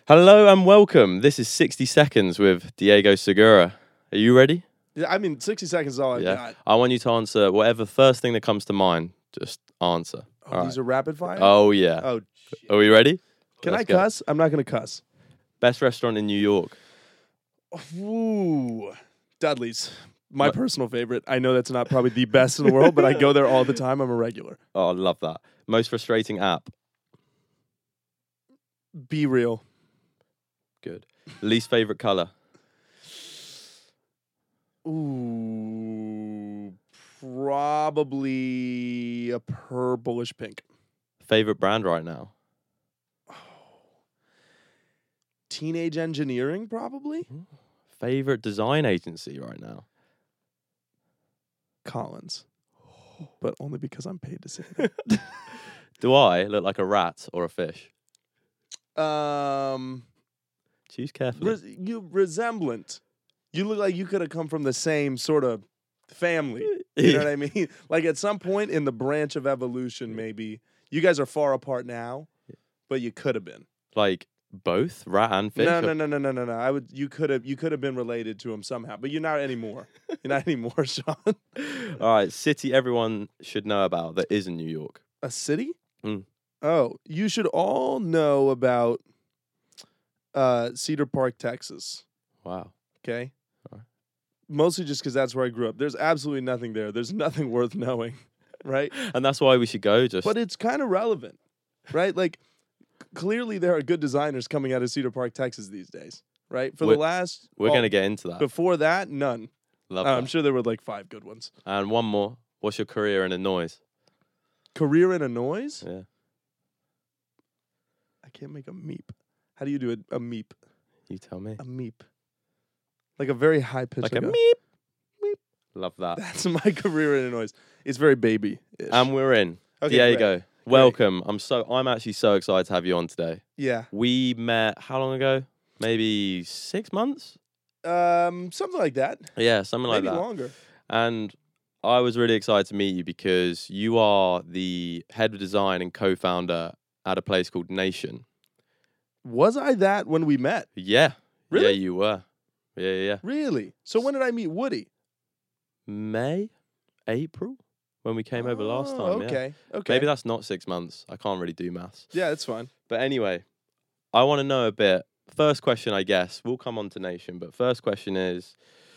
Hello and welcome. This is 60 Seconds with Diego Segura. Are you ready? Yeah, I mean, 60 seconds is all I've got. I want you to answer whatever first thing that comes to mind. Just answer. Oh, All these right. are rapid fire? Oh, yeah. Oh, shit. Are we ready? Can Let's I go. cuss? I'm not going to cuss. Best restaurant in New York. Ooh. Dudley's. My personal favorite. I know that's not probably the best in the world, but I go there all the time. I'm a regular. Oh, I love that. Most frustrating app. Be real. Good. Least favorite color. Ooh. Probably a purplish pink. Favorite brand right now. Teenage engineering, probably? Favorite design agency right now. Collins. But only because I'm paid to say Do I look like a rat or a fish? that. Choose carefully. You resemblant. You look like you could have come from the same sort of family. You know what I mean? Like at some point in the branch of evolution, maybe you guys are far apart now, but you could have been. Like both rat and fish? No. You could have been related to him somehow, but you're not anymore. You're not anymore, Sean. All right, city everyone should know about that isn't New York. A city? Mm. Oh, you should all know about Cedar Park, Texas. Wow. Okay. All right. Mostly just because that's where I grew up. There's absolutely nothing there. There's nothing worth knowing, right? And that's why we should go. But it's kind of relevant, right? Like, clearly there are good designers coming out of Cedar Park, Texas these days, right? We're going to get into that. Before that, none. Love I'm that. sure there were like 5 good ones. And one more. What's your career in a noise? Career in a noise? Yeah. I can't make a meep. How do you do a meep? You tell me. A meep. Like a very high pitch. Like a meep. Meep. Love that. That's my career in a noise. It's very baby. And we're in. Okay, Diego, welcome. I'm actually so excited to have you on today. Yeah. We met how long ago? Maybe 6 months? Something like that. Yeah, something like Maybe that. longer. And I was really excited to meet you because you are the head of design and co-founder at a place called Nation. Was I that when we met? Yeah. Really? Yeah, you were. Yeah. Really? So when did I meet Woody? May? April? When we came over last time, yeah. Okay. Maybe that's not 6 months. I can't really do maths. Yeah, that's fine. But anyway, I want to know a bit. First question, I guess. We'll come on to Nation, but first question is,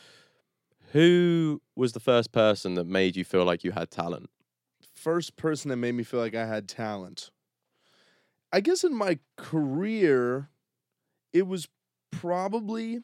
who was the first person that made you feel like you had talent? First person that made me feel like I had talent. I guess in my career, it was probably...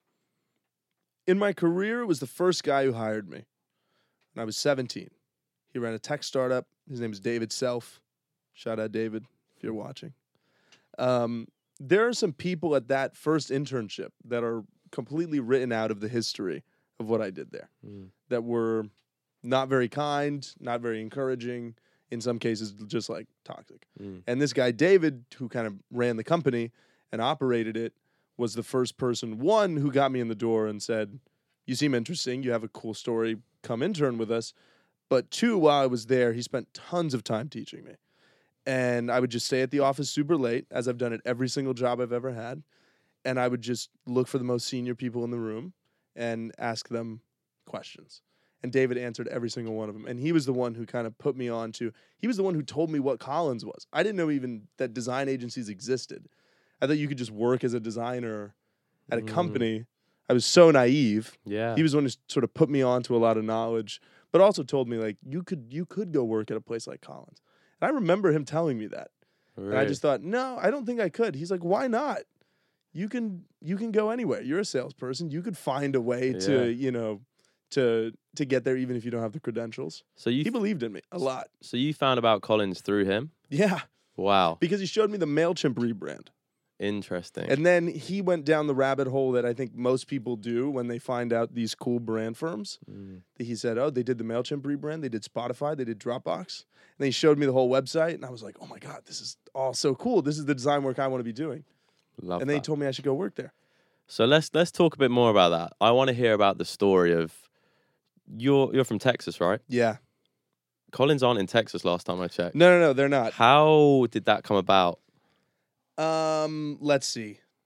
In my career, it was the first guy who hired me when I was 17. He ran a tech startup. His name is David Self. Shout out, David, if you're watching. There are some people at that first internship that are completely written out of the history of what I did there, that were not very kind, not very encouraging, in some cases just like toxic. And this guy, David, who kind of ran the company and operated it, was the first person, one, who got me in the door and said, you seem interesting, you have a cool story, come intern with us. But two, while I was there, he spent tons of time teaching me. And I would just stay at the office super late, as I've done at every single job I've ever had. And I would just look for the most senior people in the room and ask them questions. And David answered every single one of them. And he was the one who kind of put me on to, he was the one who told me what Collins was. I didn't know even that design agencies existed. I thought you could just work as a designer at a company. I was so naive. Yeah. He was the one who sort of put me on to a lot of knowledge, but also told me, like, you could go work at a place like Collins. And I remember him telling me that. Really? And I just thought, no, I don't think I could. He's like, why not? You can go anywhere. You're a salesperson. You could find a way to, to get there even if you don't have the credentials. So he believed in me a lot. So you found about Collins through him? Yeah. Wow. Because he showed me the MailChimp rebrand. Interesting. And then he went down the rabbit hole that I think most people do when they find out these cool brand firms. He said, oh, they did the MailChimp rebrand, they did Spotify, they did Dropbox. And then he showed me the whole website, and I was like, oh my God, this is all so cool. This is the design work I want to be doing. Love and then he told me I should go work there. So let's talk a bit more about that. I want to hear about the story of, you're from Texas, right? Yeah. Collins aren't in Texas last time I checked. No, they're not. How did that come about? Let's see.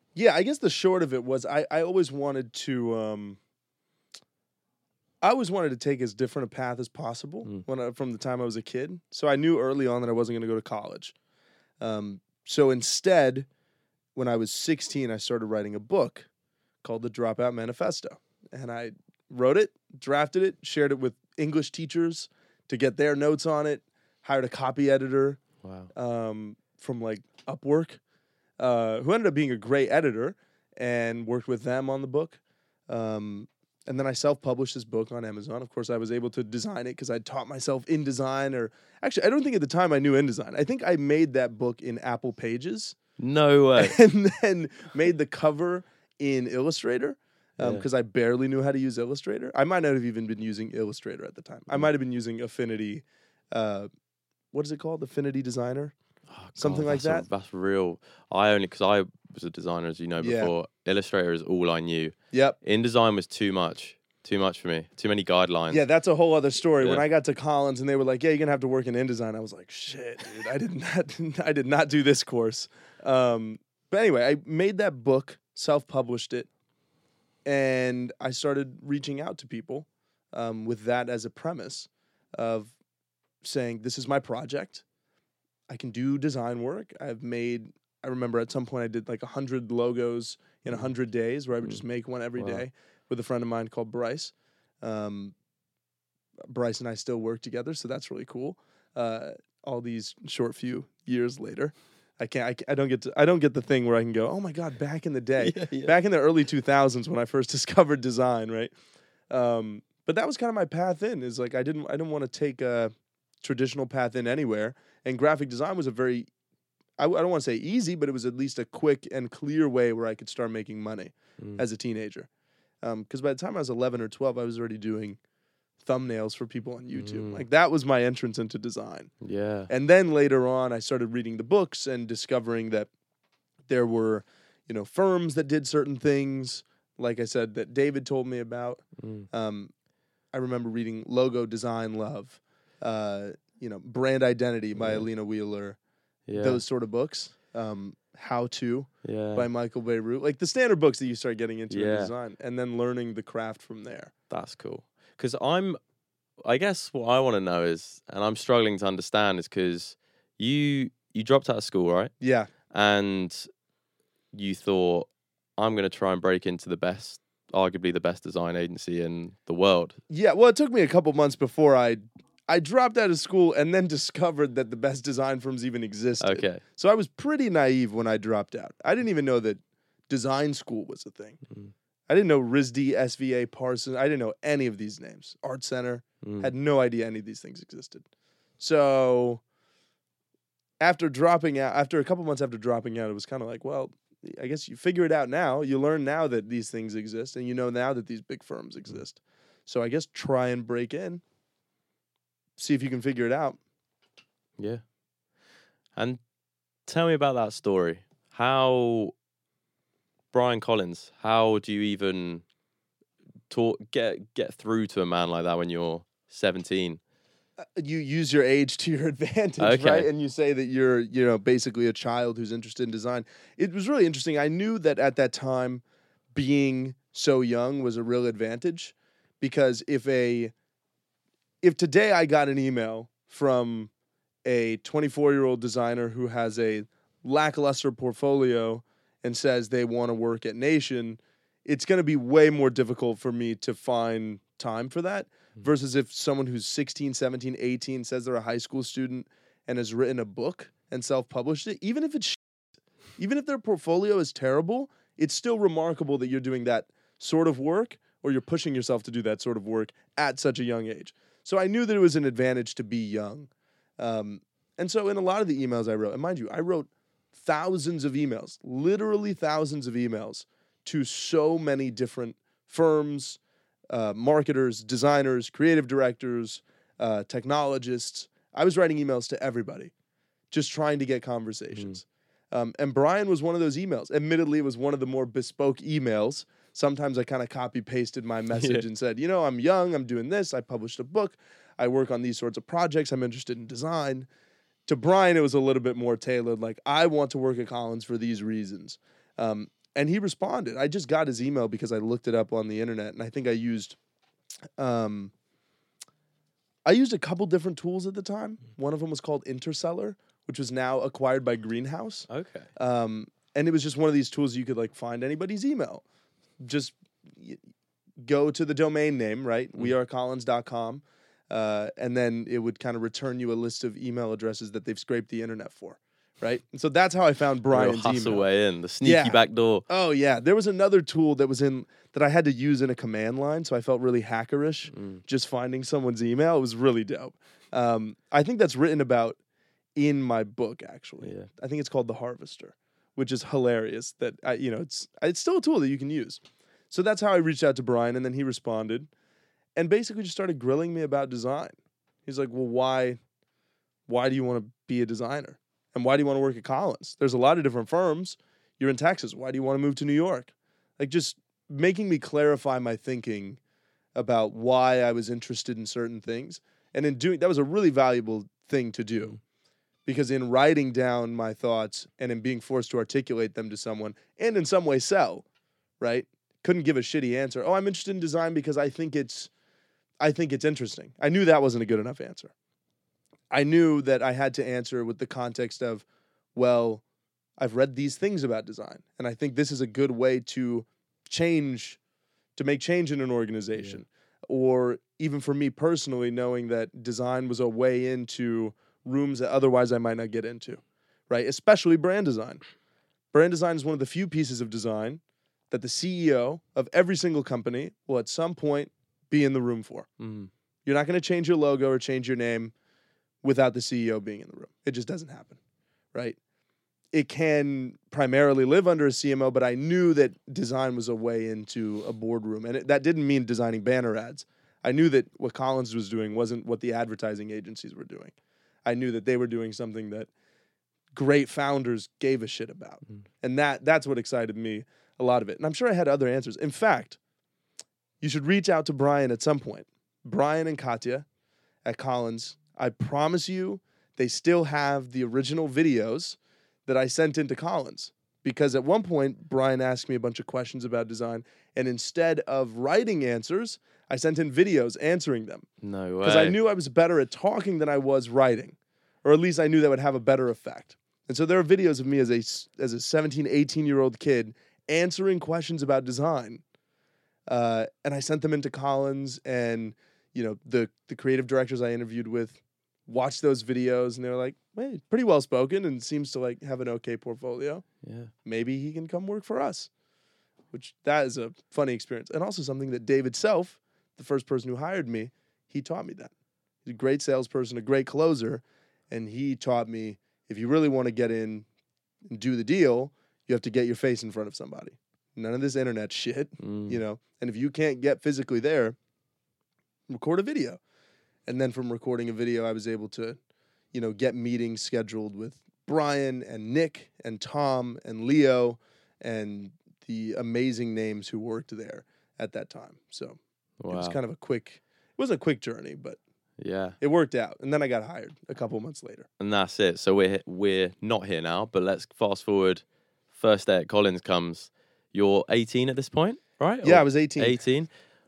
Yeah, I guess the short of it was I always wanted to I always wanted to take as different a path as possible from the time I was a kid. So I knew early on that I wasn't going to go to college. So instead, when I was 16, I started writing a book called The Dropout Manifesto. And I wrote it, drafted it, shared it with English teachers to get their notes on it, hired a copy editor from like Upwork, who ended up being a great editor, and worked with them on the book. And then I self-published this book on Amazon. Of course, I was able to design it because I taught myself InDesign. Or actually, I don't think at the time I knew InDesign. I think I made that book in Apple Pages. No way. And then made the cover in Illustrator because I barely knew how to use Illustrator. I might not have even been using Illustrator at the time. I might have been using Affinity. What is it called? Affinity Designer? Oh, something like that. That's real. Because I was a designer, as you know before. Illustrator is all I knew. Yep. InDesign was too much for me. Too many guidelines. Yeah, that's a whole other story. Yeah. When I got to Collins and they were like, "Yeah, you're gonna have to work in InDesign," I was like, "Shit, dude, I did not do this course." But anyway, I made that book, self-published it, and I started reaching out to people with that as a premise of saying, "This is my project. I can do design work. I remember at some point I did like 100 logos in 100 days where I would just make one every day with a friend of mine called Bryce. Bryce and I still work together, so that's really cool. All these short few years later, I don't get the thing where I can go, oh my God, back in the day, back in the early 2000s when I first discovered design, right? But that was kind of my path in, is like I didn't want to take a traditional path in anywhere. And graphic design was a very, I don't want to say easy, but it was at least a quick and clear way where I could start making money as a teenager. Because by the time I was 11 or 12, I was already doing thumbnails for people on YouTube. Like that was my entrance into design. Yeah. And then later on, I started reading the books and discovering that there were, firms that did certain things, like I said, that David told me about. I remember reading Logo Design Love. Brand Identity by Alina Wheeler, those sort of books. How To by Michael Beirut, like the standard books that you start getting into in design, and then learning the craft from there. That's cool. Because I guess what I want to know is, and I'm struggling to understand, is because you dropped out of school, right? Yeah. And you thought, I'm going to try and break into arguably the best design agency in the world. Yeah, well, it took me a couple months before I dropped out of school and then discovered that the best design firms even existed. Okay. So I was pretty naive when I dropped out. I didn't even know that design school was a thing. I didn't know RISD, SVA, Parsons. I didn't know any of these names. Art Center. Had no idea any of these things existed. So after a couple months after dropping out, it was kind of like, well, I guess you figure it out now. You learn now that these things exist, and you know now that these big firms exist. So I guess try and break in. See if you can figure it out. Yeah. And tell me about that story. How, Brian Collins, how do you even get through to a man like that when you're 17? You use your age to your advantage, right? And you say that you're, basically a child who's interested in design. It was really interesting. I knew that at that time, being so young was a real advantage, because if today I got an email from a 24-year-old designer who has a lackluster portfolio and says they want to work at Nation, it's going to be way more difficult for me to find time for that versus if someone who's 16, 17, 18 says they're a high school student and has written a book and self-published it, even if their portfolio is terrible, it's still remarkable that you're doing that sort of work, or you're pushing yourself to do that sort of work at such a young age. So I knew that it was an advantage to be young. And so in a lot of the emails I wrote, and mind you, I wrote thousands of emails, literally thousands of emails to so many different firms, marketers, designers, creative directors, technologists. I was writing emails to everybody, just trying to get conversations. And Brian was one of those emails. Admittedly, it was one of the more bespoke emails. Sometimes I kind of copy-pasted my message and said, I'm young, I'm doing this, I published a book, I work on these sorts of projects, I'm interested in design. To Brian, it was a little bit more tailored, like, I want to work at Collins for these reasons. And he responded. I just got his email because I looked it up on the internet, and I think I used a couple different tools at the time. One of them was called Interseller, which was now acquired by Greenhouse. Okay. And it was just one of these tools you could like find anybody's email. Just go to the domain name, right? wearecollins.com. And then it would kind of return you a list of email addresses that they've scraped the internet for, right? And so that's how I found Brian's Real hustle email. way in, the sneaky back door. Oh yeah, there was another tool that I had to use in a command line, so I felt really hackerish just finding someone's email. It was really dope. I think that's written about in my book, actually. Yeah. I think it's called The Harvester, which is hilarious. That it's still a tool that you can use. So that's how I reached out to Brian, and then he responded, and basically just started grilling me about design. He's like, "Well, why do you want to be a designer, and why do you want to work at Collins? There's a lot of different firms. You're in Texas. Why do you want to move to New York?" Like just making me clarify my thinking about why I was interested in certain things, and in doing that was a really valuable thing to do. Because in writing down my thoughts and in being forced to articulate them to someone and in some way sell, right? Couldn't give a shitty answer. Oh, I'm interested in design because I think it's interesting. I knew that wasn't a good enough answer. I knew that I had to answer with the context of, well, I've read these things about design, and I think this is a good way to make change in an organization. Yeah. Or even for me personally, knowing that design was a way into rooms that otherwise I might not get into, right? Especially brand design. Brand design is one of the few pieces of design that the CEO of every single company will at some point be in the room for. You're not going to change your logo or change your name without the CEO being in the room. It just doesn't happen, right? It can primarily live under a CMO, but I knew that design was a way into a boardroom. And that didn't mean designing banner ads. I knew that what Collins was doing wasn't what the advertising agencies were doing. I knew that they were doing something that great founders gave a shit about. And that's what excited me, a lot of it. And I'm sure I had other answers. In fact, you should reach out to Brian at some point. Brian and Katya at Collins, I promise you, they still have the original videos that I sent into Collins. Because at one point, Brian asked me a bunch of questions about design, and instead of writing answers, I sent in videos answering them. No way. Because I knew I was better at talking than I was writing. Or at least I knew that would have a better effect. And so there are videos of me as a 17, 18-year-old kid answering questions about design. And I sent them into Collins, and the creative directors I interviewed with watched those videos, and they were like, "Hey, pretty well spoken, and seems to like have an okay portfolio. Yeah, maybe he can come work for us." Which that is a funny experience, and also something that David Self, the first person who hired me, he taught me that. He's a great salesperson, a great closer, and he taught me if you really want to get in and do the deal, you have to get your face in front of somebody. None of this internet shit, And if you can't get physically there, record a video. And then from recording a video, I was able to, get meetings scheduled with Brian and Nick and Tom and Leo and the amazing names who worked there at that time. So It was kind of it wasn't a quick journey, but yeah, it worked out. And then I got hired a couple months later. And that's it. So we're not here now, but let's fast forward. First day at Collins comes. You're 18 at this point, right? Yeah, I was 18. 18.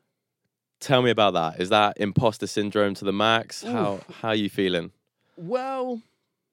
Tell me about that. Is that imposter syndrome to the max? How are you feeling? Well,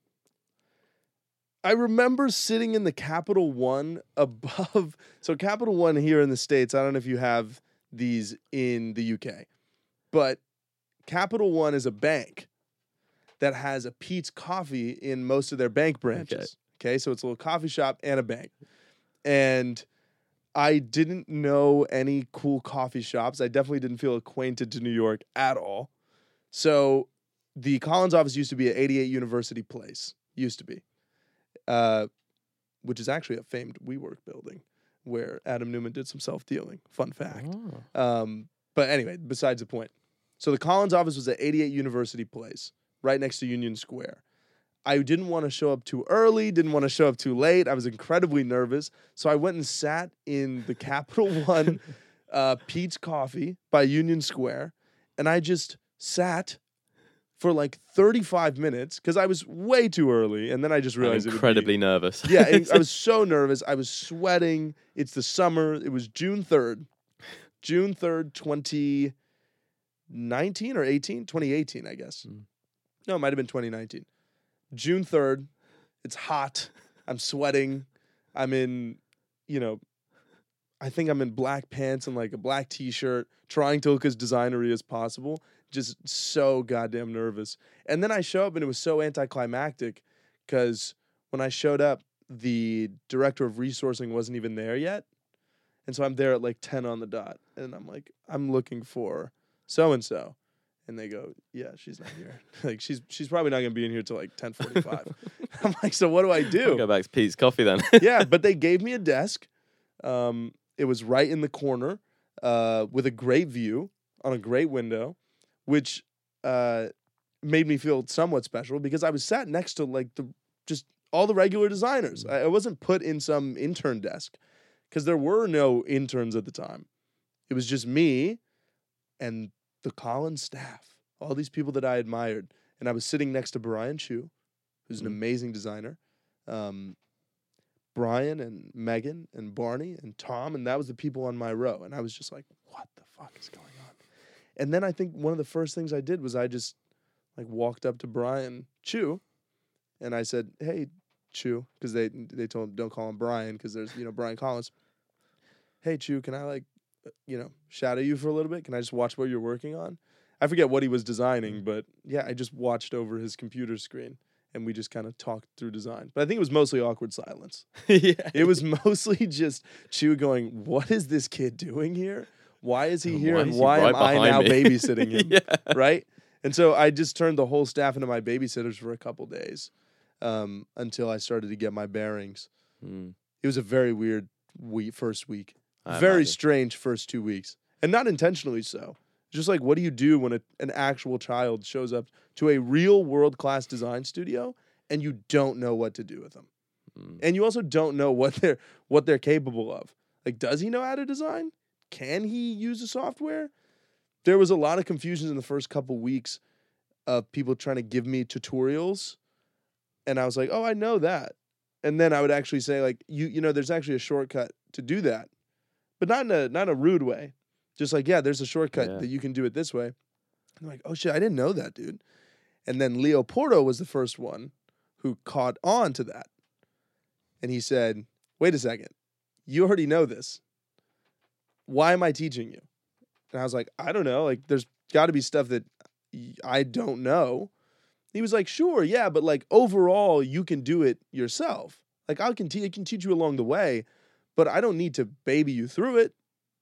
I remember sitting in the Capital One above. So Capital One here in the States, I don't know if you have these in the UK, but Capital One is a bank that has a Peet's Coffee in most of their bank branches. Okay, so it's a little coffee shop and a bank. And I didn't know any cool coffee shops. I definitely didn't feel acquainted to New York at all. So the Collins office used to be at 88 University Place. Used to be. Which is actually a famed WeWork building where Adam Newman did some self-dealing. Fun fact. Oh. But anyway, besides the point. So the Collins office was at 88 University Place, right next to Union Square. I didn't want to show up too early, didn't want to show up too late. I was incredibly nervous. So I went and sat in the Capital One Peet's Coffee by Union Square, and I just sat for like 35 minutes because I was way too early, and then I just realized I'm incredibly it would nervous. be, yeah, I was so nervous. I was sweating. It's the summer. It was June 3rd. June 3rd, 2019 or 18? 2018, I guess. No, it might have been 2019. June 3rd. It's hot. I'm sweating. I'm in, I think I'm in black pants and like a black t-shirt, trying to look as designery as possible. Just so goddamn nervous. And then I show up and it was so anticlimactic because when I showed up, the director of resourcing wasn't even there yet. And so I'm there at like 10 on the dot. And I'm like, I'm looking for so-and-so. And they go, yeah, she's not here. Like she's probably not going to be in here till like 10:45. I'm like, so what do I do? I'll go back to Pete's Coffee then. Yeah, but they gave me a desk. It was right in the corner with a great view on a great window, which made me feel somewhat special because I was sat next to like just all the regular designers. I wasn't put in some intern desk because there were no interns at the time. It was just me and the Collins staff, all these people that I admired. And I was sitting next to Brian Chu, who's an amazing designer. Brian and Megan and Barney and Tom, and that was the people on my row. And I was just like, what the fuck is going on? And then I think one of the first things I did was I just like walked up to Brian Chu and I said, hey, Chu, because they told him don't call him Brian because there's, Brian Collins. Hey, Chu, can I shadow you for a little bit? Can I just watch what you're working on? I forget what he was designing, but yeah, I just watched over his computer screen. And we just kind of talked through design. But I think it was mostly awkward silence. Yeah. It was mostly just Chu going, what is this kid doing here? Why is he here? And why am I now babysitting him? Yeah. Right? And so I just turned the whole staff into my babysitters for a couple days until I started to get my bearings. It was a very weird first week. Very strange first 2 weeks. And not intentionally so. Just like, what do you do when an actual child shows up to a real world-class design studio and you don't know what to do with them? And you also don't know what they're capable of. Like, does he know how to design? Can he use the software? There was a lot of confusion in the first couple weeks of people trying to give me tutorials. And I was like, oh, I know that. And then I would actually say, like, there's actually a shortcut to do that. But not in a rude way. Just like, yeah, there's a shortcut that you can do it this way. And I'm like, oh shit, I didn't know that, dude. And then Leo Porto was the first one who caught on to that. And he said, wait a second, you already know this. Why am I teaching you? And I was like, I don't know. Like, there's got to be stuff that I don't know. He was like, sure, yeah, but like overall, you can do it yourself. Like, I can teach you along the way, but I don't need to baby you through it.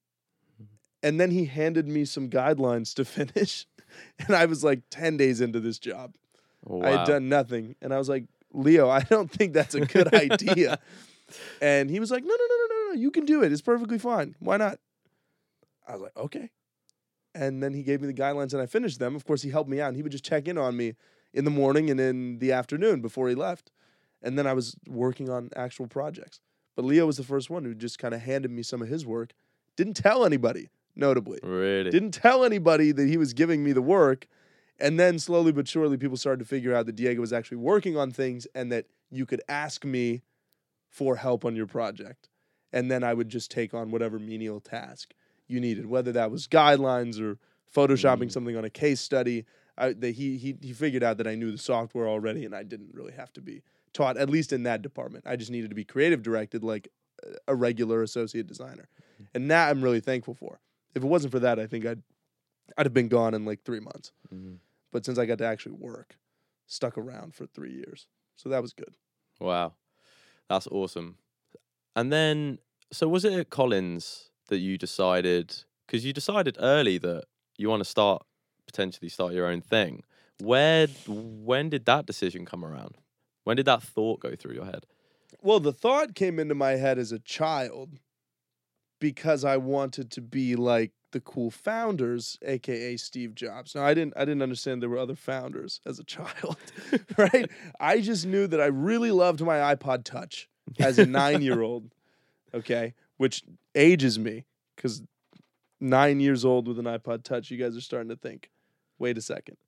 And then he handed me some guidelines to finish. And I was like 10 days into this job. Wow. I had done nothing. And I was like, Leo, I don't think that's a good idea. And he was like, no, you can do it. It's perfectly fine. Why not? I was like, okay. And then he gave me the guidelines and I finished them. Of course, he helped me out. And he would just check in on me in the morning and in the afternoon before he left. And then I was working on actual projects. But Leo was the first one who just kind of handed me some of his work. Didn't tell anybody. Notably. Really? Didn't tell anybody that he was giving me the work. And then slowly but surely, people started to figure out that Diego was actually working on things and that you could ask me for help on your project. And then I would just take on whatever menial task you needed, whether that was guidelines or photoshopping something on a case study. He figured out that I knew the software already and I didn't really have to be taught, at least in that department. I just needed to be creative directed like a regular associate designer. And that I'm really thankful for. If it wasn't for that, I think I'd have been gone in like 3 months. But since I got to actually work, stuck around for 3 years. So that was good. Wow. That's awesome. And then, so was it at Collins that you decided, because you decided early that you want to potentially start your own thing. When did that decision come around? When did that thought go through your head? Well, the thought came into my head as a child because I wanted to be like the cool founders, aka Steve Jobs. Now I didn't understand there were other founders as a child, right? I just knew that I really loved my iPod Touch as a 9-year-old, okay, which ages me because 9 years old with an iPod Touch, you guys are starting to think, wait a second.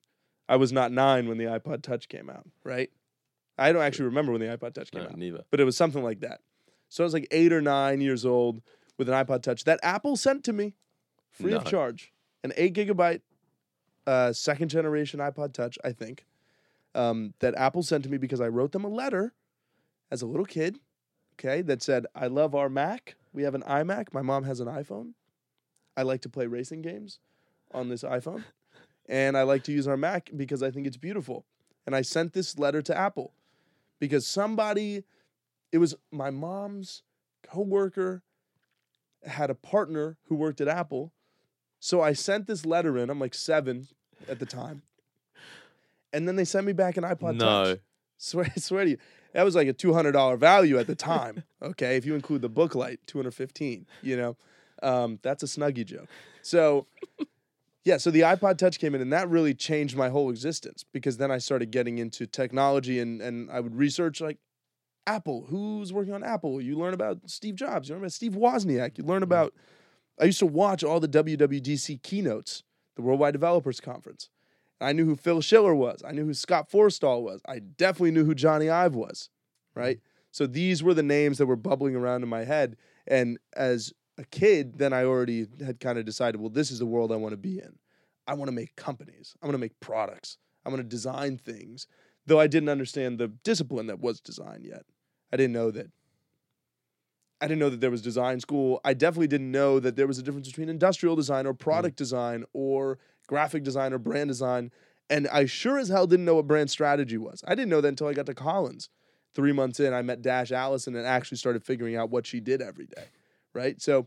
I was not 9 when the iPod Touch came out, right? I don't actually remember when the iPod Touch came No, out, neither. but it was something like that. So I was like 8 or 9 years old with an iPod Touch that Apple sent to me free of No. charge. An 8 gigabyte second generation iPod Touch, I think, that Apple sent to me because I wrote them a letter as a little kid, okay, that said, I love our Mac. We have an iMac. My mom has an iPhone. I like to play racing games on this iPhone. And I like to use our Mac because I think it's beautiful. And I sent this letter to Apple because it was my mom's coworker had a partner who worked at Apple. So I sent this letter in. I'm like 7 at the time. And then they sent me back an iPod No. Touch. Swear to you. That was like a $200 value at the time. Okay. If you include the booklight, $215, that's a Snuggie joke. So yeah, so the iPod Touch came in and that really changed my whole existence because then I started getting into technology and I would research like Apple, who's working on Apple. You learn about Steve Jobs, you learn about Steve Wozniak, you learn about, I used to watch all the WWDC keynotes, the Worldwide Developers Conference. I knew who Phil Schiller was. I knew who Scott Forstall was. I definitely knew who Johnny Ive was, right? So these were the names that were bubbling around in my head. And as a kid, then I already had kind of decided, well, this is the world I want to be in. I want to make companies. I want to make products. I want to design things. Though I didn't understand the discipline that was design yet. I didn't know that there was design school. I definitely didn't know that there was a difference between industrial design or product design or graphic design or brand design. And I sure as hell didn't know what brand strategy was. I didn't know that until I got to Collins. 3 months in, I met Dash Allison and actually started figuring out what she did every day, right? So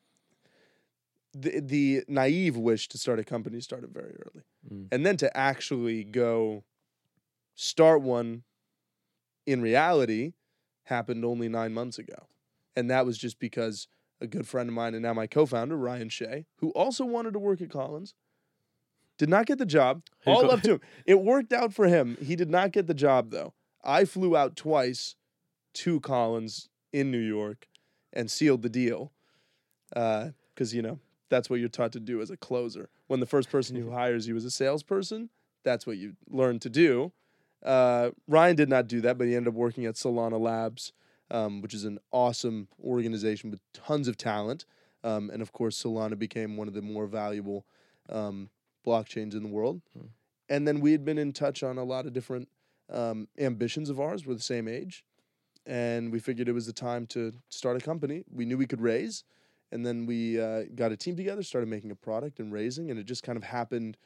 the naive wish to start a company started very early. And then to actually go start one in reality happened only 9 months ago. And that was just because a good friend of mine and now my co-founder, Ryan Shea, who also wanted to work at Collins, did not get the job. All up to him. It worked out for him. He did not get the job, though. I flew out twice to Collins in New York and sealed the deal because, that's what you're taught to do as a closer. When the first person who hires you is a salesperson, that's what you learn to do. Ryan did not do that, but he ended up working at Solana Labs, which is an awesome organization with tons of talent. And, of course, Solana became one of the more valuable blockchains in the world. And then we had been in touch on a lot of different ambitions of ours. We're the same age. And we figured it was the time to start a company. We knew we could raise. And then we got a team together, started making a product and raising. And it just kind of happened.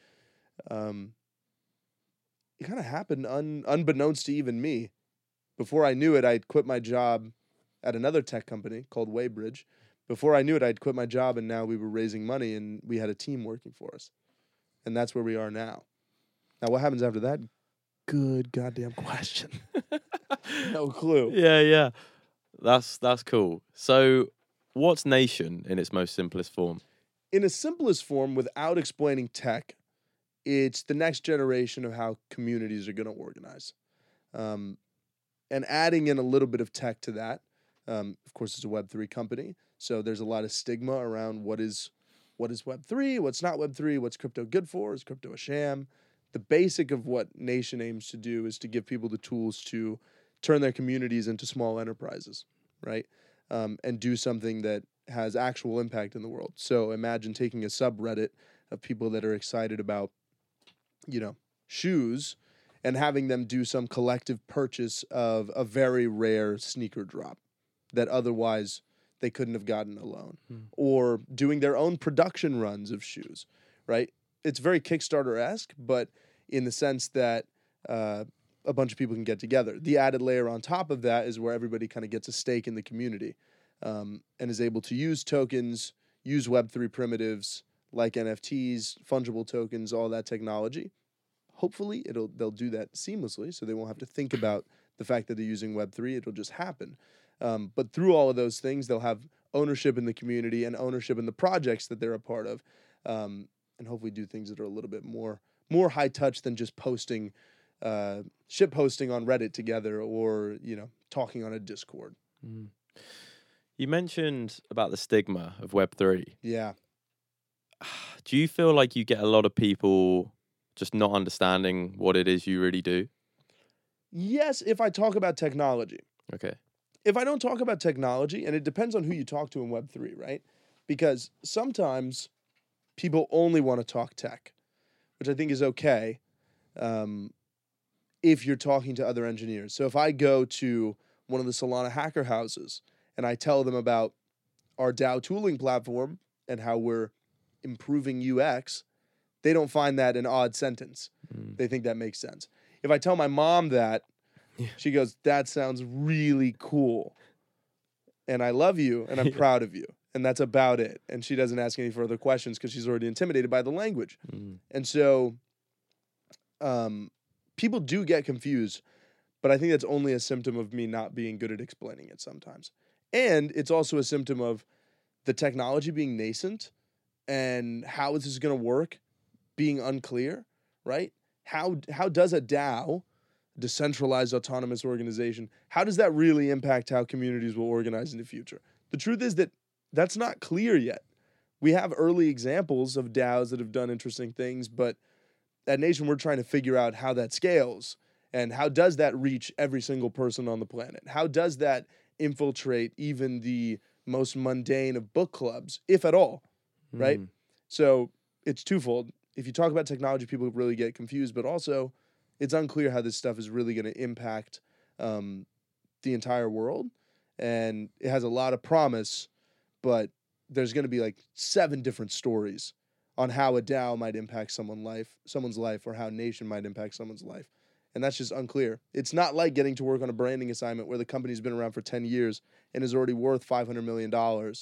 It kind of happened unbeknownst to even me. Before I knew it, I'd quit my job at another tech company called Waybridge. Before I knew it, I'd quit my job, and now we were raising money, and we had a team working for us. And that's where we are now. Now, what happens after that? Good goddamn question. No clue. Yeah. That's cool. So, what's Nation in its most simplest form? In its simplest form, without explaining tech, it's the next generation of how communities are going to organize. And adding in a little bit of tech to that, of course, it's a Web3 company, so there's a lot of stigma around what is Web3, what's not Web3, what's crypto good for, is crypto a sham? The basic of what Nation aims to do is to give people the tools to turn their communities into small enterprises, right? And do something that has actual impact in the world. So imagine taking a subreddit of people that are excited about, shoes, and having them do some collective purchase of a very rare sneaker drop that otherwise they couldn't have gotten alone. Or doing their own production runs of shoes, right? It's very Kickstarter-esque, but in the sense that a bunch of people can get together. The added layer on top of that is where everybody kind of gets a stake in the community and is able to use tokens, use Web3 primitives like NFTs, fungible tokens, all that technology. Hopefully, they'll do that seamlessly, so they won't have to think about the fact that they're using Web3. It'll just happen. But through all of those things, they'll have ownership in the community and ownership in the projects that they're a part of, and hopefully do things that are a little bit more high touch than just posting, ship posting on Reddit together or talking on a Discord. You mentioned about the stigma of Web3. Yeah. Do you feel like you get a lot of people just not understanding what it is you really do? Yes, if I talk about technology. Okay. If I don't talk about technology, and it depends on who you talk to in Web3, right? Because sometimes people only want to talk tech, which I think is okay if you're talking to other engineers. So if I go to one of the Solana hacker houses and I tell them about our DAO tooling platform and how we're improving UX, they don't find that an odd sentence. They think that makes sense. If I tell my mom that, she goes, "That sounds really cool. And I love you and I'm proud of you." And that's about it. And she doesn't ask any further questions because she's already intimidated by the language. And so people do get confused, but I think that's only a symptom of me not being good at explaining it sometimes. And it's also a symptom of the technology being nascent and how this is going to work being unclear, right? How does a DAO, decentralized autonomous organization, how does that really impact how communities will organize in the future? The truth is that that's not clear yet. We have early examples of DAOs that have done interesting things, but at Nation, we're trying to figure out how that scales and how does that reach every single person on the planet? How does that infiltrate even the most mundane of book clubs, if at all, right? So it's twofold. If you talk about technology, people really get confused, but also it's unclear how this stuff is really going to impact the entire world. And it has a lot of promise, but there's going to be like 7 different stories on how a DAO might impact someone's life, or how Nation might impact someone's life. And that's just unclear. It's not like getting to work on a branding assignment where the company's been around for 10 years and is already worth $500 million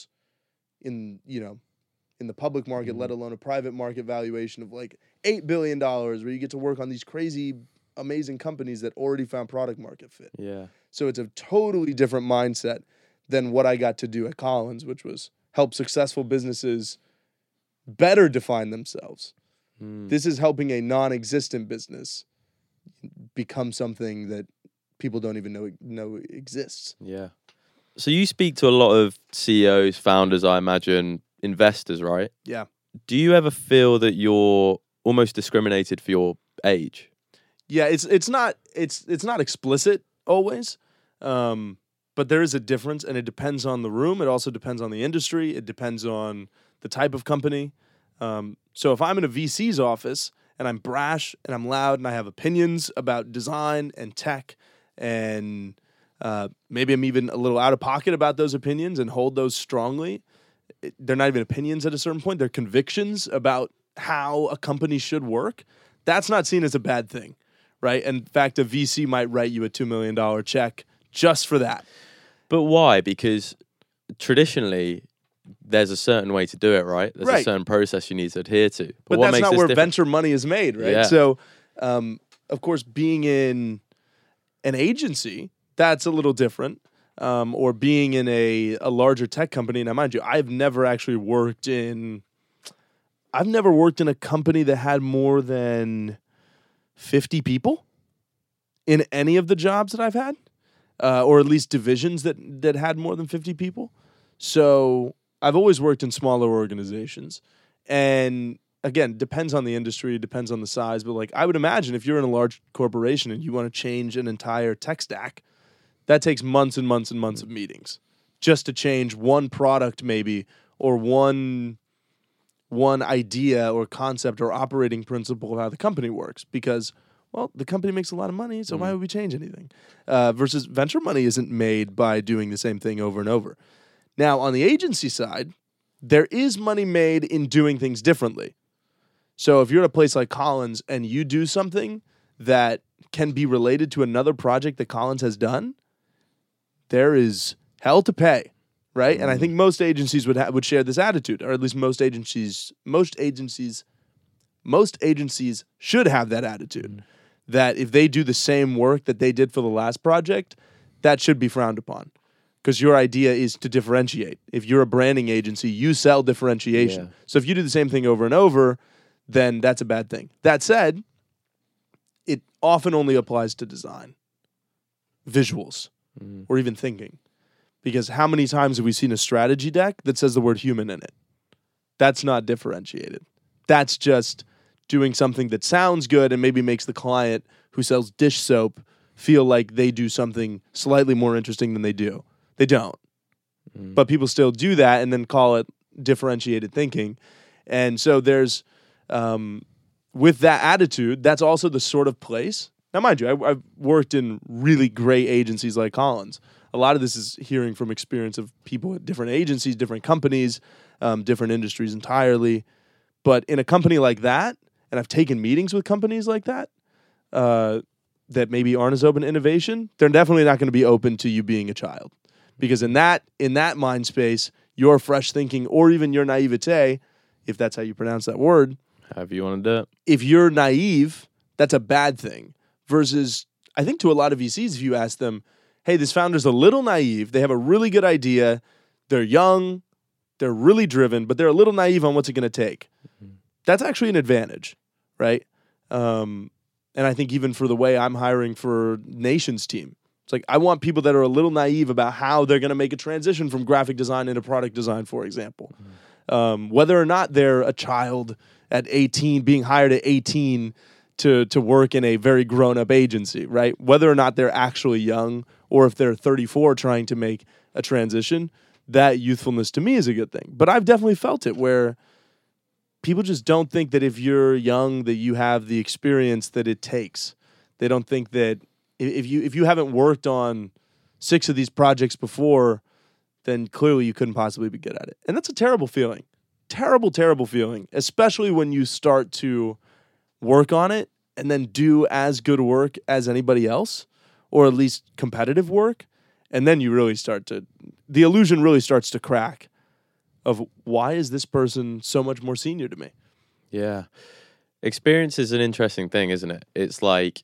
in the public market, let alone a private market valuation of like $8 billion, where you get to work on these crazy, amazing companies that already found product market fit. Yeah. So it's a totally different mindset than what I got to do at Collins, which was help successful businesses better define themselves. This is helping a non-existent business become something that people don't even know exists. Yeah. So you speak to a lot of CEOs, founders, I imagine, investors, right? Yeah. Do you ever feel that you're almost discriminated for your age? Yeah, it's not explicit always, but there is a difference, and it depends on the room. It also depends on the industry. It depends on the type of company. So if I'm in a VC's office and I'm brash and I'm loud and I have opinions about design and tech, and maybe I'm even a little out of pocket about those opinions and hold those strongly, they're not even opinions at a certain point. They're convictions about how a company should work. That's not seen as a bad thing, right? In fact, a VC might write you a $2 million check just for that. But why? Because traditionally, there's a certain way to do it, right? There's a certain process you need to adhere to. But what that's makes not this where different? venture money is made, right? Yeah. So, of course, being in an agency, that's a little different. Or being in a larger tech company. Now, mind you, I've never worked in a company that had more than 50 people in any of the jobs that I've had, or at least divisions that had more than 50 people. So I've always worked in smaller organizations. And again, depends on the industry, depends on the size. But like, I would imagine if you're in a large corporation and you want to change an entire tech stack, that takes months and months and months of meetings just to change one product maybe, or one idea or concept or operating principle of how the company works. Because, well, the company makes a lot of money, so why would we change anything? Versus venture money isn't made by doing the same thing over and over. Now, on the agency side, there is money made in doing things differently. So if you're at a place like Collins and you do something that can be related to another project that Collins has done, there is hell to pay, right? And I think most agencies would share this attitude, or at least most agencies should have that attitude. That if they do the same work that they did for the last project, that should be frowned upon, because your idea is to differentiate. If you're a branding agency, you sell differentiation. Yeah. So if you do the same thing over and over, then that's a bad thing. That said, it often only applies to design, visuals, or even thinking. Because how many times have we seen a strategy deck that says the word human in it? That's not differentiated. That's just doing something that sounds good and maybe makes the client who sells dish soap feel like they do something slightly more interesting than they do. They don't. But people still do that and then call it differentiated thinking. And so there's, with that attitude, that's also the sort of place. Now, mind you, I've worked in really great agencies like Collins. A lot of this is hearing from experience of people at different agencies, different companies, different industries entirely. But in a company like that, and I've taken meetings with companies like that, that maybe aren't as open to innovation, they're definitely not going to be open to you being a child. Because in that mind space, your fresh thinking or even your naivete, if that's how you pronounce that word, however you want to do it. If you're naive, that's a bad thing. Versus, I think to a lot of VCs, if you ask them, hey, this founder's a little naive, they have a really good idea, they're young, they're really driven, but they're a little naive on what's it going to take. That's actually an advantage, right? And I think even for the way I'm hiring for Nation's team, it's like I want people that are a little naive about how they're going to make a transition from graphic design into product design, for example. Whether or not they're a child at 18, being hired at 18 to work in a very grown-up agency, right? Whether or not they're actually young or if they're 34 trying to make a transition, that youthfulness to me is a good thing. But I've definitely felt it where people just don't think that if you're young that you have the experience that it takes. They don't think that if you haven't worked on 6 of these projects before, then clearly you couldn't possibly be good at it. And that's a terrible feeling. Terrible, terrible feeling, especially when you start to work on it and then do as good work as anybody else, or at least competitive work. And then you really the illusion really starts to crack of why is this person so much more senior to me? Yeah. Experience is an interesting thing, isn't it? It's like,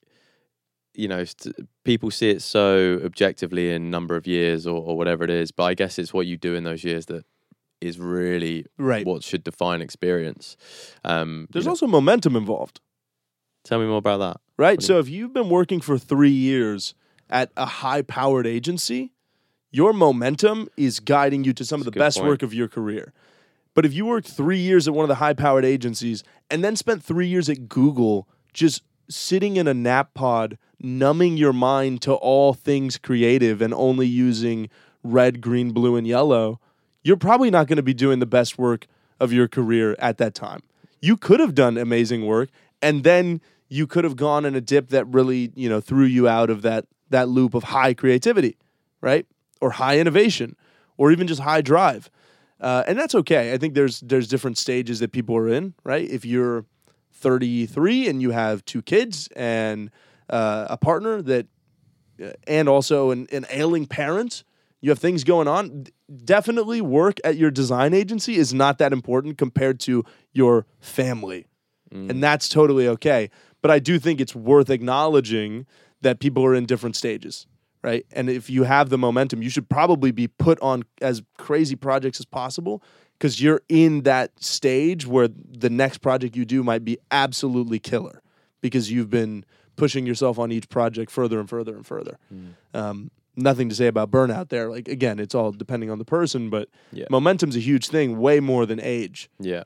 people see it so objectively in number of years or whatever it is, but I guess it's what you do in those years that is really what should define experience. There's also momentum involved. Tell me more about that. Right? So if you've been working for 3 years at a high-powered agency, your momentum is guiding you to some of the best work of your career. But if you worked 3 years at one of the high-powered agencies and then spent 3 years at Google just sitting in a nap pod, numbing your mind to all things creative and only using red, green, blue, and yellow, you're probably not going to be doing the best work of your career at that time. You could have done amazing work, and then you could have gone in a dip that really, threw you out of that loop of high creativity, right? Or high innovation, or even just high drive. And that's okay. I think there's different stages that people are in, right? If you're 33 and you have 2 kids and a partner and also an ailing parent, you have things going on, definitely work at your design agency is not that important compared to your family. And that's totally okay. But I do think it's worth acknowledging that people are in different stages, right? And if you have the momentum, you should probably be put on as crazy projects as possible because you're in that stage where the next project you do might be absolutely killer because you've been pushing yourself on each project further and further and further. Nothing to say about burnout there. Like, again, it's all depending on the person, but momentum's a huge thing, way more than age. Yeah.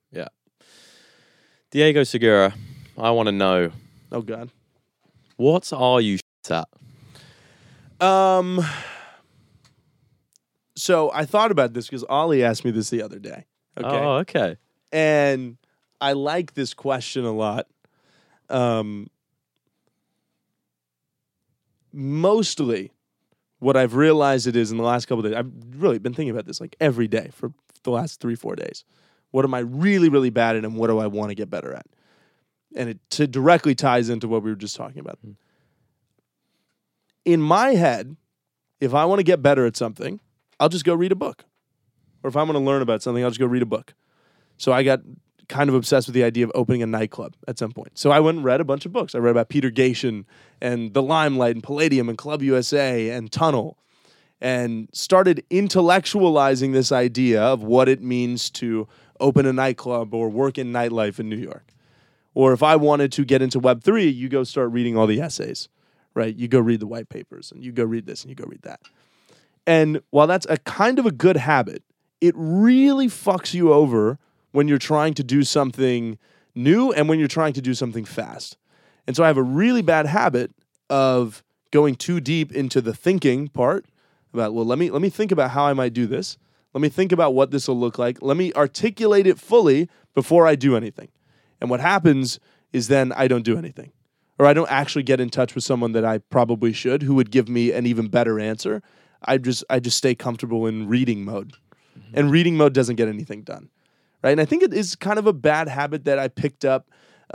Diego Segura, I want to know. Oh, God. What are you at? So I thought about this because Ollie asked me this the other day. Okay. Oh, okay. And I like this question a lot. Mostly what I've realized it is in the last couple of days, I've really been thinking about this like every day for the last 3-4 days. What am I really, really bad at and what do I want to get better at? And it directly ties into what we were just talking about. In my head, if I want to get better at something, I'll just go read a book. Or if I want to learn about something, I'll just go read a book. So I got kind of obsessed with the idea of opening a nightclub at some point. So I went and read a bunch of books. I read about Peter Gatien and The Limelight and Palladium and Club USA and Tunnel and started intellectualizing this idea of what it means to open a nightclub or work in nightlife in New York. Or if I wanted to get into Web3, you go start reading all the essays, right? You go read the white papers and you go read this and you go read that. And while that's a kind of a good habit, it really fucks you over when you're trying to do something new and when you're trying to do something fast. And so I have a really bad habit of going too deep into the thinking part about, well, let me think about how I might do this. Let me think about what this will look like. Let me articulate it fully before I do anything. And what happens is then I don't do anything. Or I don't actually get in touch with someone that I probably should who would give me an even better answer. I just stay comfortable in reading mode. Mm-hmm. And reading mode doesn't get anything done. Right? And I think it is kind of a bad habit that I picked up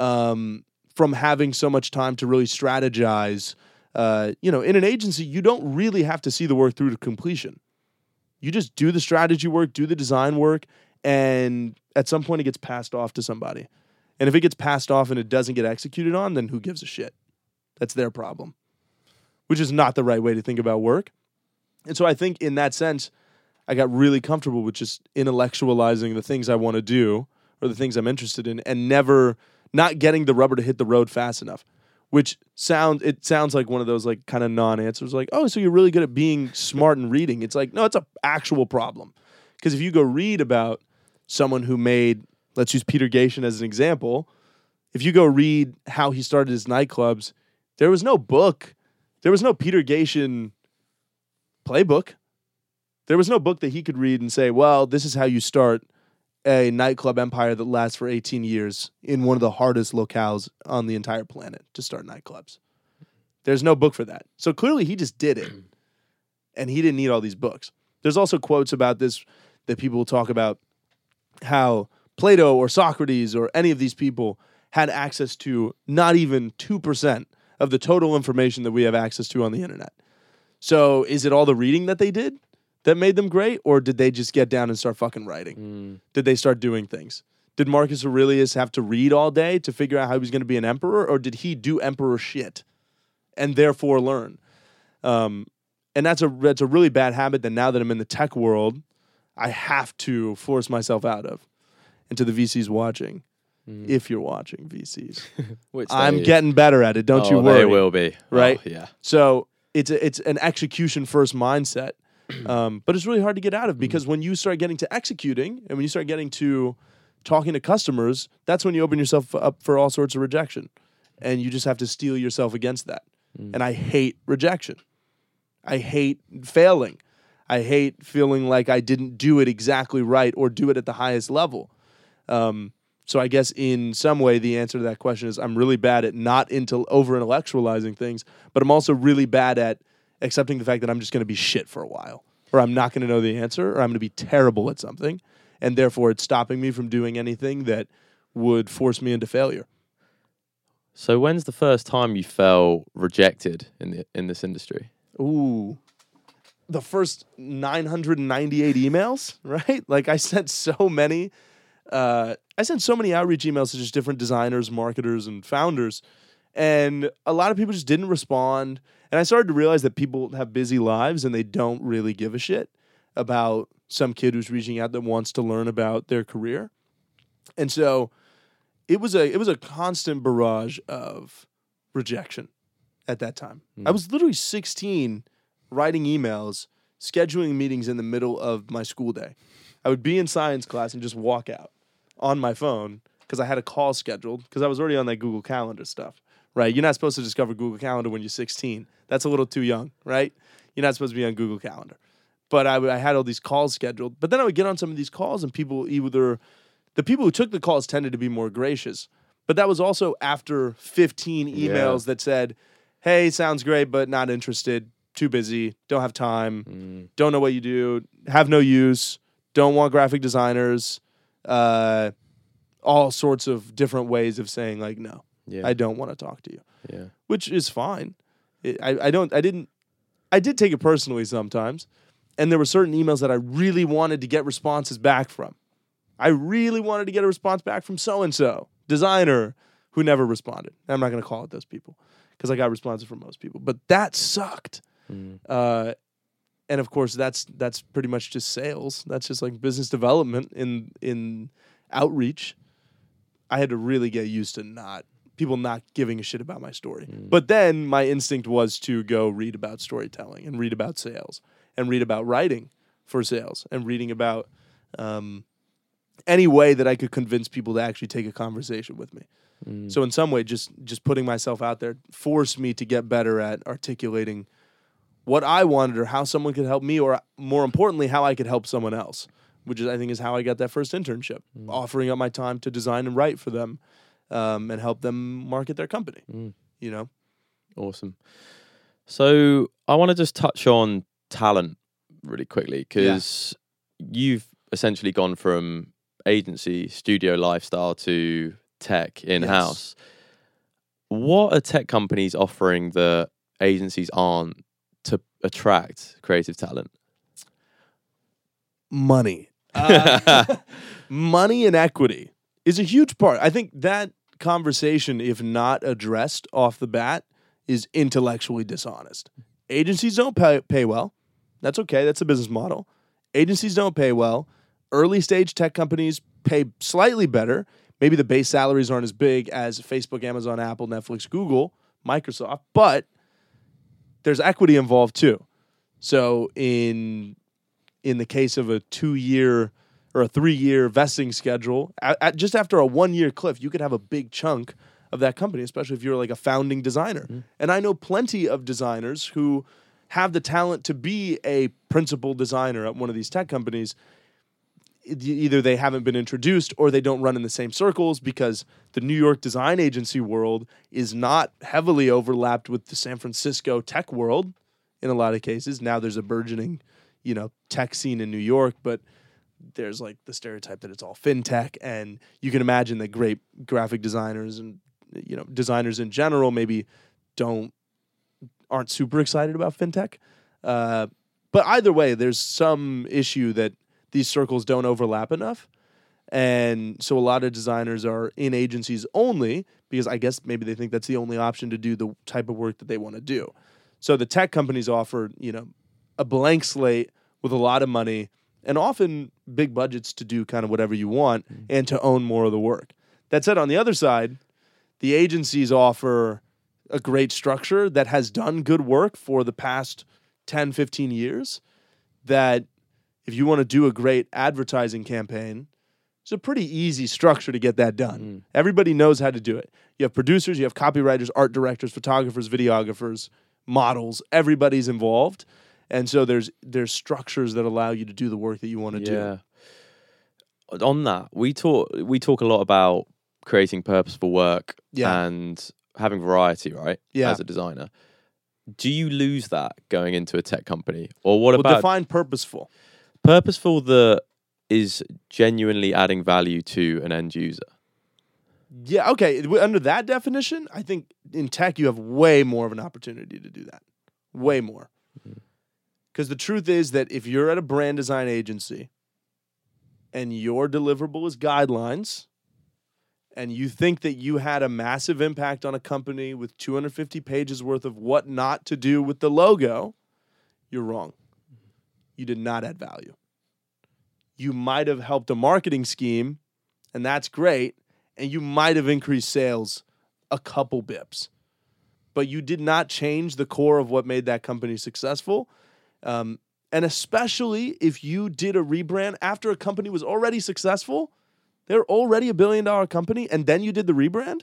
from having so much time to really strategize. In an agency, you don't really have to see the work through to completion. You just do the strategy work, do the design work, and at some point it gets passed off to somebody. And if it gets passed off and it doesn't get executed on, then who gives a shit? That's their problem, which is not the right way to think about work. And so I think in that sense, I got really comfortable with just intellectualizing the things I want to do or the things I'm interested in and never not getting the rubber to hit the road fast enough, which sounds like one of those like kind of non-answers like, oh, so you're really good at being smart and reading. It's like, no, it's an actual problem. Because if you go read about someone who made, let's use Peter Gatien as an example, if you go read how he started his nightclubs, there was no book. There was no Peter Gatien playbook. There was no book that he could read and say, well, this is how you start a nightclub empire that lasts for 18 years in one of the hardest locales on the entire planet to start nightclubs. There's no book for that. So clearly he just did it, and he didn't need all these books. There's also quotes about this that people will talk about how Plato or Socrates or any of these people had access to not even 2% of the total information that we have access to on the internet. So is it all the reading that they did that made them great, or did they just get down and start fucking writing? Did they start doing things? Did Marcus Aurelius have to read all day to figure out how he was going to be an emperor, or did he do emperor shit and therefore learn? And that's a really bad habit that now that I'm in the tech world, I have to force myself out of. And to the VCs watching, if you're watching VCs, I'm getting better at it. Don't you worry. They will be. Right? Oh, yeah. So it's an execution first mindset. But it's really hard to get out of because when you start getting to executing and when you start getting to talking to customers, that's when you open yourself up for all sorts of rejection. And you just have to steel yourself against that. And I hate rejection. I hate failing. I hate feeling like I didn't do it exactly right or do it at the highest level. So I guess in some way the answer to that question is I'm really bad at not over-intellectualizing things, but I'm also really bad at accepting the fact that I'm just going to be shit for a while, or I'm not going to know the answer, or I'm going to be terrible at something, and therefore it's stopping me from doing anything that would force me into failure. So when's the first time you felt rejected in this industry? Ooh, the first 998 emails, right? Like I sent so many outreach emails to just different designers, marketers, and founders, and a lot of people just didn't respond. And I started to realize that people have busy lives and they don't really give a shit about some kid who's reaching out that wants to learn about their career. And so it was a constant barrage of rejection at that time. I was literally 16 writing emails, scheduling meetings in the middle of my school day. I would be in science class and just walk out on my phone because I had a call scheduled because I was already on that Google Calendar stuff. Right, you're not supposed to discover Google Calendar when you're 16. That's a little too young, right? You're not supposed to be on Google Calendar. But I had all these calls scheduled. But then I would get on some of these calls, and the people who took the calls tended to be more gracious. But that was also after 15 emails that said, hey, sounds great, but not interested, too busy, don't have time, don't know what you do, have no use, don't want graphic designers, all sorts of different ways of saying, like, no. Yeah. I don't want to talk to you. Yeah. Which is fine. I did take it personally sometimes. And there were certain emails that I really wanted to get responses back from. I really wanted to get a response back from so-and-so, designer, who never responded. I'm not going to call it those people because I got responses from most people. But that sucked. And of course, that's pretty much just sales. That's just like business development in outreach. I had to really get used to people not giving a shit about my story. But then my instinct was to go read about storytelling and read about sales and read about writing for sales and reading about any way that I could convince people to actually take a conversation with me. So in some way, just putting myself out there forced me to get better at articulating what I wanted or how someone could help me, or more importantly, how I could help someone else, which I think is how I got that first internship, offering up my time to design and write for them and help them market their company, you know? Awesome. So I want to just touch on talent really quickly, because you've essentially gone from agency, studio lifestyle to tech in-house. Yes. What are tech companies offering that agencies aren't to attract creative talent? Money. Money and equity is a huge part. I think that conversation, if not addressed off the bat, is intellectually dishonest. Agencies don't pay well. That's okay. That's a business model. Agencies don't pay well. Early stage tech companies pay slightly better. Maybe the base salaries aren't as big as Facebook, Amazon, Apple, Netflix, Google, Microsoft, but there's equity involved too. So in the case of a 2-year or a 3-year vesting schedule, just after a 1-year cliff, you could have a big chunk of that company, especially if you're like a founding designer. And I know plenty of designers who have the talent to be a principal designer at one of these tech companies. Either they haven't been introduced or they don't run in the same circles, because the New York design agency world is not heavily overlapped with the San Francisco tech world in a lot of cases. Now there's a burgeoning, tech scene in New York, but there's like the stereotype that it's all fintech, and you can imagine that great graphic designers and designers in general maybe aren't super excited about fintech. But either way, there's some issue that these circles don't overlap enough. And so a lot of designers are in agencies only because I guess maybe they think that's the only option to do the type of work that they want to do. So the tech companies offer, a blank slate with a lot of money and often big budgets to do kind of whatever you want and to own more of the work. That said, on the other side, the agencies offer a great structure that has done good work for the past 10, 15 years, that if you want to do a great advertising campaign, it's a pretty easy structure to get that done. Everybody knows how to do it. You have producers, you have copywriters, art directors, photographers, videographers, models. Everybody's involved. And so there's structures that allow you to do the work that you want to do. On that, we talk a lot about creating purposeful work and having variety, right? Yeah. As a designer. Do you lose that going into a tech company? Or what about... define purposeful. Purposeful that is genuinely adding value to an end user. Yeah, okay. Under that definition, I think in tech you have way more of an opportunity to do that. Way more. Because the truth is that if you're at a brand design agency and your deliverable is guidelines and you think that you had a massive impact on a company with 250 pages worth of what not to do with the logo, you're wrong. You did not add value. You might have helped a marketing scheme, and that's great, and you might have increased sales a couple bips. But you did not change the core of what made that company successful. And especially if you did a rebrand after a company was already successful, they're already $1 billion company, and then you did the rebrand,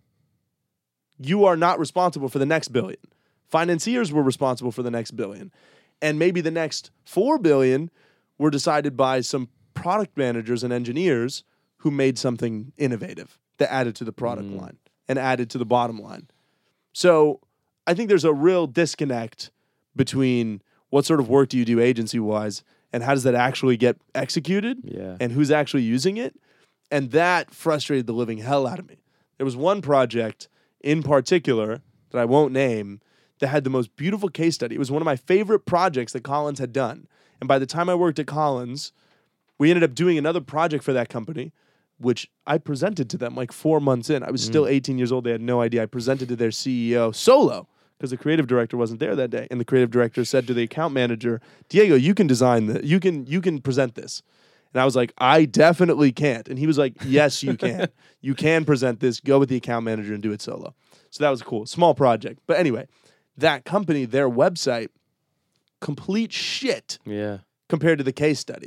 you are not responsible for the next $1 billion. Financiers were responsible for the next $1 billion. And maybe the next $4 billion were decided by some product managers and engineers who made something innovative that added to the product line and added to the bottom line. So I think there's a real disconnect between what sort of work do you do agency-wise and how does that actually get executed and who's actually using it. And that frustrated the living hell out of me. There was one project in particular that I won't name that had the most beautiful case study. It was one of my favorite projects that Collins had done. And by the time I worked at Collins, we ended up doing another project for that company, which I presented to them like 4 months in. I was still 18 years old. They had no idea. I presented to their CEO solo because the creative director wasn't there that day. And the creative director said to the account manager, Diego, you can design this. You can present this. And I was like, I definitely can't. And he was like, yes, you can. You can present this. Go with the account manager and do it solo. So that was cool. Small project. But anyway, that company, their website, complete shit compared to the case study.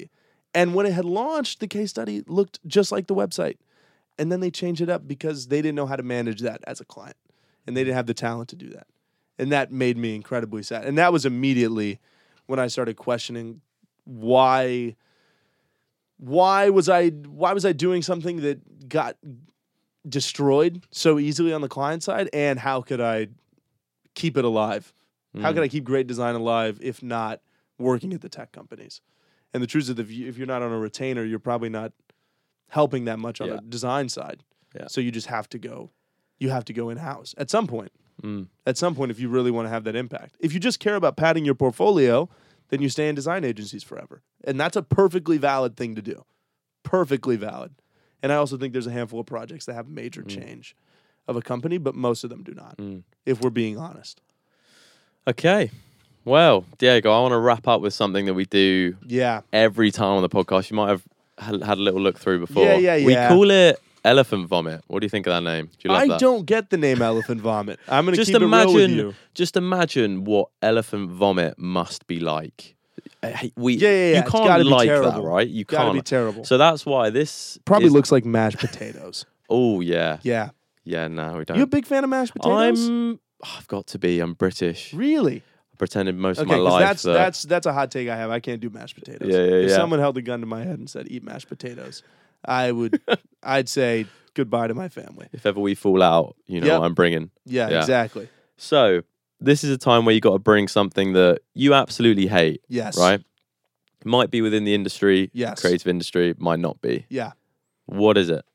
And when it had launched, the case study looked just like the website. And then they changed it up because they didn't know how to manage that as a client. And they didn't have the talent to do that. And that made me incredibly sad. And that was immediately when I started questioning why was I doing something that got destroyed so easily on the client side, and how could I keep it alive? How could I keep great design alive if not working at the tech companies? And the truth is that if you're not on a retainer, you're probably not helping that much on the design side. Yeah. So you just have to go. You have to go in-house at some point. At some point, if you really want to have that impact. If you just care about padding your portfolio, then you stay in design agencies forever. And that's a perfectly valid thing to do. Perfectly valid. And I also think there's a handful of projects that have major change of a company, but most of them do not, if we're being honest. Okay. Well, Diego, I want to wrap up with something that we do every time on the podcast. You might have had a little look through before. Yeah. We call it elephant vomit. What do you think of that name? Do you love that? I don't get the name elephant vomit. I'm going to keep it real with you. Just imagine what elephant vomit must be like. You It's can't gotta be like terrible. that, right? You Gotta can't. be terrible. So that's why this Probably looks like mashed potatoes. Oh yeah. Yeah. Yeah. No, we don't. You a big fan of mashed potatoes? I've got to be. I'm British. Really? I pretended most of Okay, my life. that's a hot take I have. I can't do mashed potatoes. If someone held a gun to my head and said eat mashed potatoes, I'd say goodbye to my family. If ever we fall out, you know what I'm bringing. Yeah, exactly. So this is a time where you got to bring something that you absolutely hate. Yes. Right? Might be within the industry. Yes. Creative industry. Might not be. Yeah. What is it?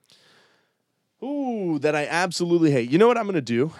Ooh, that I absolutely hate. You know what I'm going to do?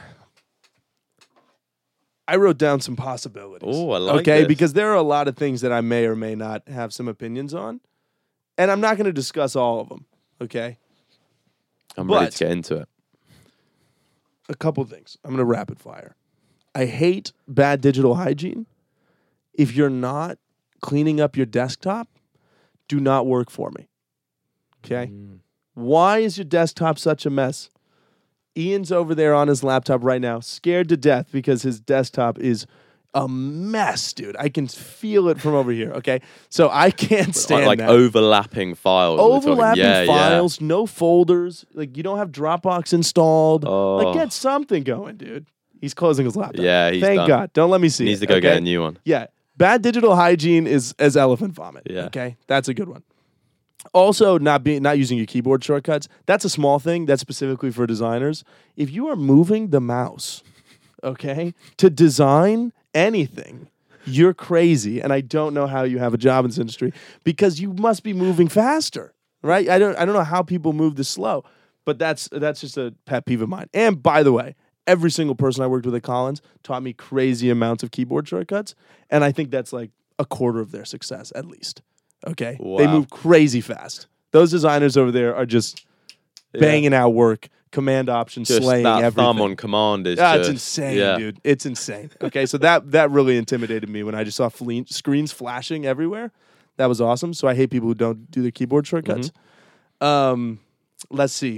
I wrote down some possibilities. Oh, I like this. this. Because there are a lot of things that I may or may not have some opinions on. And I'm not going to discuss all of them. Okay? I'm ready to get into it. A couple things. I'm going to rapid fire. I hate bad digital hygiene. If you're not cleaning up your desktop, do not work for me. Okay? Why is your desktop such a mess? Ian's over there on his laptop right now, scared to death because his desktop is a mess, dude. I can feel it from over here, okay? So I can't stand like that. Overlapping files. Overlapping files, no folders. Like, you don't have Dropbox installed. Like, get something going, dude. He's closing his laptop. Yeah, he's Thank done. God. Don't let me see Needs it, to go get a new one. Yeah. Bad digital hygiene is as elephant vomit. Yeah. Okay? That's a good one. Also, not using your keyboard shortcuts. That's a small thing. That's specifically for designers. If you are moving the mouse, okay, to design anything, you're crazy. And I don't know how you have a job in this industry because you must be moving faster, right? I don't know how people move this slow, but that's just a pet peeve of mine. And by the way, every single person I worked with at Collins taught me crazy amounts of keyboard shortcuts, and I think that's like a quarter of their success at least. Okay? Wow. They move crazy fast. Those designers over there are just banging out work, command option, just slaying that everything. thumb on command is It's insane, dude. It's insane. Okay, so that really intimidated me when I just saw screens flashing everywhere. That was awesome. So I hate people who don't do their keyboard shortcuts. Let's see.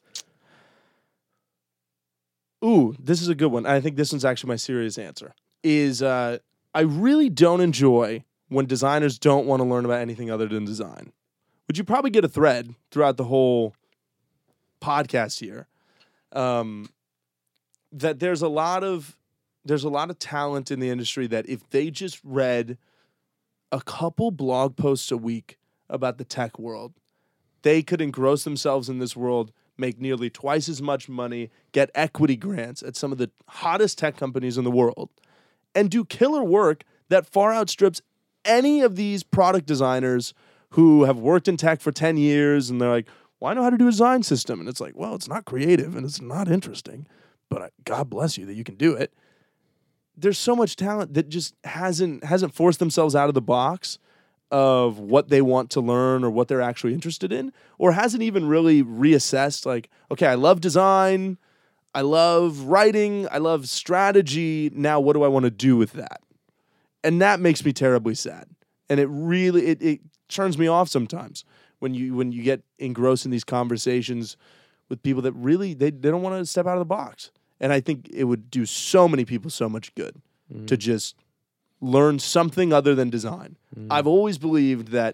Ooh, this is a good one. I think this one's actually my serious answer. I really don't enjoy when designers don't want to learn about anything other than design. Which you probably get a thread throughout the whole podcast here. That there's a lot of talent in the industry that if they just read a couple blog posts a week about the tech world, they could engross themselves in this world, make nearly twice as much money, get equity grants at some of the hottest tech companies in the world, and do killer work that far outstrips any of these product designers who have worked in tech for 10 years and they're like, well, I know how to do a design system. And it's like, well, it's not creative and it's not interesting, but God bless you that you can do it. There's so much talent that just hasn't forced themselves out of the box of what they want to learn or what they're actually interested in, or hasn't even really reassessed like, okay, I love design, I love writing, I love strategy. Now what do I want to do with that? And that makes me terribly sad. And it really it turns me off sometimes when you get engrossed in these conversations with people that really they don't want to step out of the box. And I think it would do so many people so much good to just learn something other than design. I've always believed that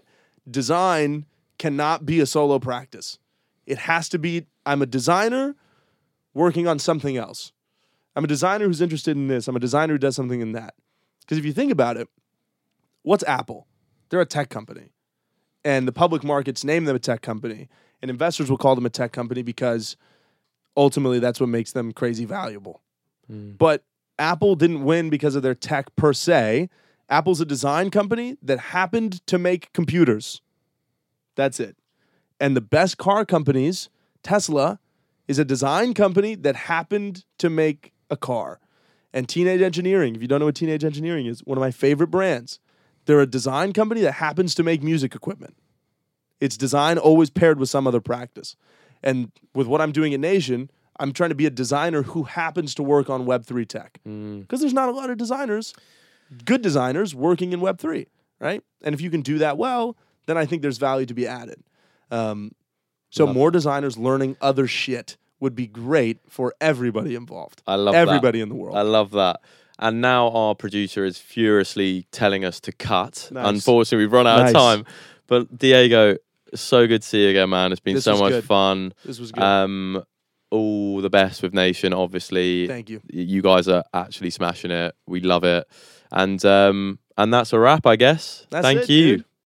design cannot be a solo practice. It has to be, I'm a designer working on something else. I'm a designer who's interested in this. I'm a designer who does something in that. Because if you think about it, what's Apple? They're a tech company. And the public markets name them a tech company. And investors will call them a tech company because ultimately that's what makes them crazy valuable. But Apple didn't win because of their tech per se. Apple's a design company that happened to make computers. That's it. And the best car companies, Tesla, is a design company that happened to make a car. And Teenage Engineering, if you don't know what Teenage Engineering is, one of my favorite brands. They're a design company that happens to make music equipment. It's design always paired with some other practice. And with what I'm doing at Nation, I'm trying to be a designer who happens to work on Web3 tech. Because there's not a lot of designers, good designers, working in Web3, right? And if you can do that well, then I think there's value to be added. So more designers learning other shit would be great for everybody involved. I love everybody in the world. I love that. And now our producer is furiously telling us to cut. Nice. Unfortunately, we've run out of time. But Diego, so good to see you again, man. It's been so much fun. This was good. All the best with Nation, obviously. Thank you. You guys are actually smashing it. We love it. And that's a wrap, I guess. That's Thank it, you. Dude.